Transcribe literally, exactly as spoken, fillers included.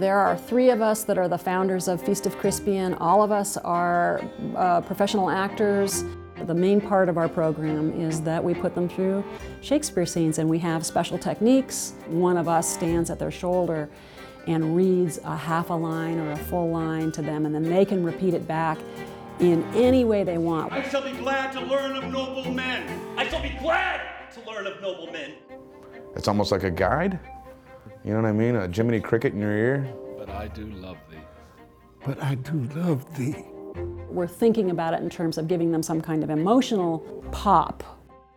There are three of us that are the founders of Feast of Crispian. All of us are uh, professional actors. The main part of our program is that we put them through Shakespeare scenes, and we have special techniques. One of us stands at their shoulder and reads a half a line or a full line to them, and then they can repeat it back in any way they want. I shall be glad to learn of noble men. I shall be glad to learn of noble men. It's almost like a guide. You know what I mean? A Jiminy Cricket in your ear. But I do love thee. But I do love thee. We're thinking about it in terms of giving them some kind of emotional pop